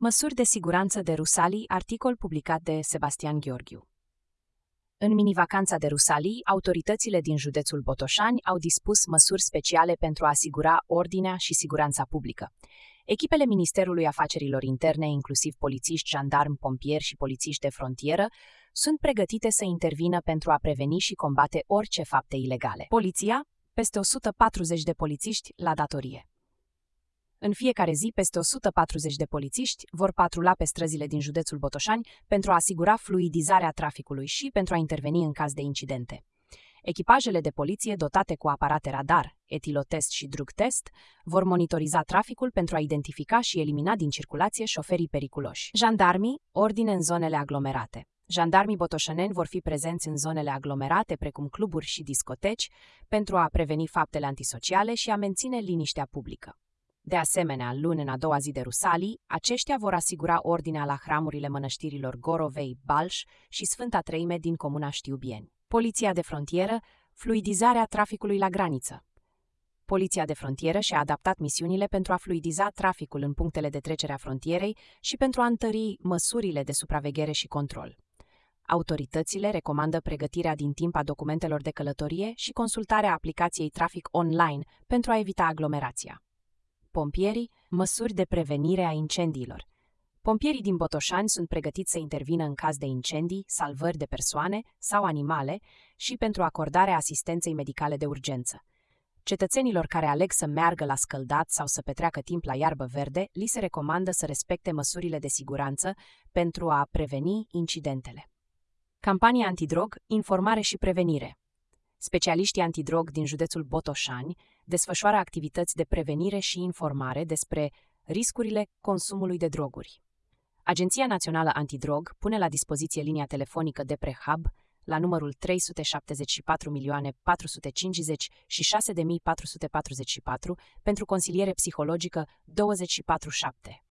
Măsuri de siguranță de Rusalii, articol publicat de Sebastian Gheorghiu. În minivacanța de Rusalii, autoritățile din județul Botoșani au dispus măsuri speciale pentru a asigura ordinea și siguranța publică. Echipele Ministerului Afacerilor Interne, inclusiv polițiști, jandarmi, pompieri și polițiști de frontieră, sunt pregătite să intervină pentru a preveni și combate orice fapte ilegale. Poliția, peste 140 de polițiști la datorie. În fiecare zi, peste 140 de polițiști vor patrula pe străzile din județul Botoșani pentru a asigura fluidizarea traficului și pentru a interveni în caz de incidente. Echipajele de poliție dotate cu aparate radar, etilotest și drug test vor monitoriza traficul pentru a identifica și elimina din circulație șoferii periculoși. Jandarmii, ordine în zonele aglomerate. Jandarmii botoșaneni vor fi prezenți în zonele aglomerate, precum cluburi și discoteci, pentru a preveni faptele antisociale și a menține liniștea publică. De asemenea, luni, în a doua zi de Rusalii, aceștia vor asigura ordinea la hramurile mănăștirilor Gorovei, Balș și Sfânta Treime din comuna Știubieni. Poliția de frontieră, fluidizarea traficului la graniță. Poliția de frontieră și-a adaptat misiunile pentru a fluidiza traficul în punctele de trecere a frontierei și pentru a întări măsurile de supraveghere și control. Autoritățile recomandă pregătirea din timp a documentelor de călătorie și consultarea aplicației Trafic Online pentru a evita aglomerația. Pompierii, măsuri de prevenire a incendiilor. Pompierii din Botoșani sunt pregătiți să intervină în caz de incendii, salvări de persoane sau animale și pentru acordarea asistenței medicale de urgență. Cetățenilor care aleg să meargă la scăldat sau să petreacă timp la iarbă verde, li se recomandă să respecte măsurile de siguranță pentru a preveni incidentele. Campanie antidrog, informare și prevenire. Specialiștii antidrog din județul Botoșani desfășoară activități de prevenire și informare despre riscurile consumului de droguri. Agenția Națională Antidrog pune la dispoziție linia telefonică de prehab la numărul 374 450 și 6444 pentru consiliere psihologică 24/7.